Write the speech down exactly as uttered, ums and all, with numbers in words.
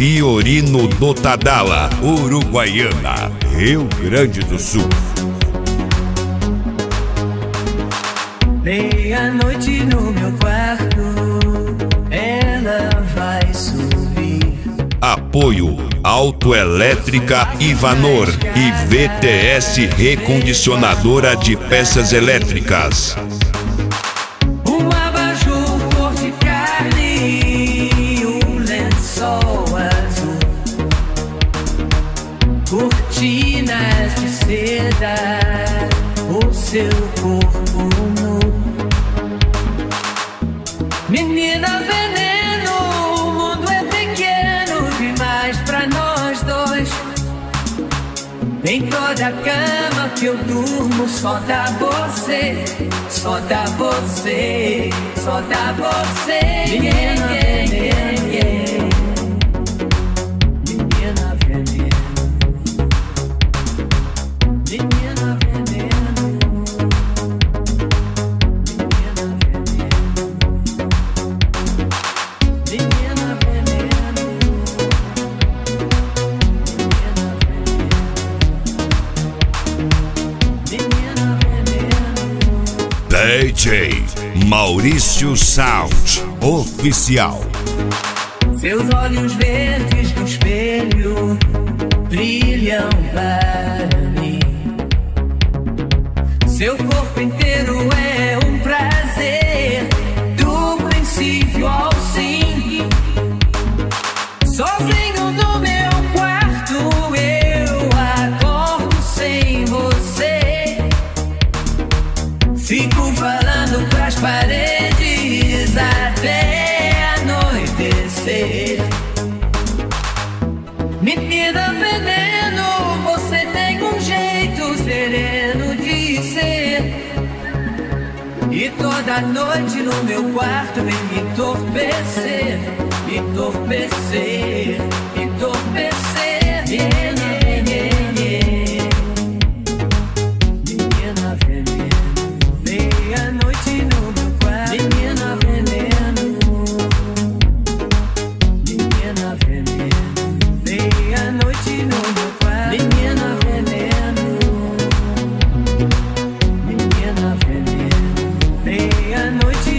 Fiorino do Tadala, Uruguaiana, Rio Grande do Sul. Meia-noite no meu quarto, ela vai subir. Apoio Autoelétrica Ivanor e V T S Recondicionadora de Peças Elétricas. Um abajur cor de carne e um lençol azul, cortinas de seda, o seu corpo nu. Menina veneno, o mundo é pequeno demais pra nós dois. Em toda a cama que eu durmo só dá você, só dá você, só dá você. Menina veneno, menina veneno, menina veneno, menina veneno, menina veneno, menina veneno. D J Maurício Sound Oficial. Seus olhos verdes no espelho brilham para mim. Seu corpo inteiro é um prazer, do princípio ao fim. Sozinho no meu quarto eu acordo sem você. Fico falando pras paredes até anoitecer. Menina veneno, você tem um jeito sereno de ser. E toda noite no meu quarto vem me entorpecer, me entorpecer, me entorpecer. Menina veneno, menina veneno, meia-noite no meu quarto. Menina veneno, menina veneno, meia-noite no meu quarto. Menina veneno, menina veneno, meia-noite.